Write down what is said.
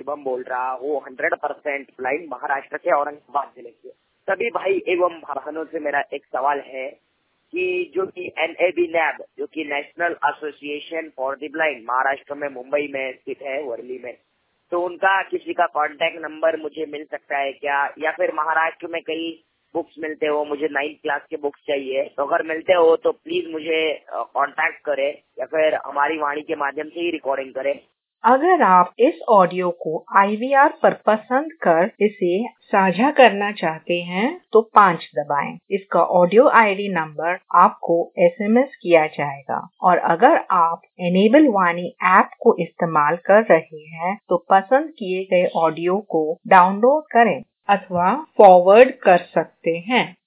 शुभम बोल रहा हूँ, 100% ब्लाइंड, महाराष्ट्र के औरंगाबाद जिले से। सभी भाई एवं बहनों से मेरा एक सवाल है कि जो कि NAB जो कि national association for the blind Maharashtra में मुंबई में स्थित है, वर्ली में, तो उनका किसी का कांटेक्ट नंबर मुझे मिल सकता है क्या? या फिर महाराष्ट्र में कई बुक्स मिलते हो, मुझे 9th क्लास के बुक्स चाहिए, तो अगर मिलते हो तो प्लीज मुझे कांटेक्ट करें या फिर हमारी वाणी के माध्यम से ही रिकॉर्डिंग करें। अगर आप इस ऑडियो को IVR पर पसंद कर इसे साझा करना चाहते हैं तो 5 दबाएं। इसका ऑडियो ID नंबर आपको SMS किया जाएगा। और अगर आप एनेबल वाणी ऐप को इस्तेमाल कर रहे हैं तो पसंद किए गए ऑडियो को डाउनलोड करें अथवा फॉरवर्ड कर सकते हैं।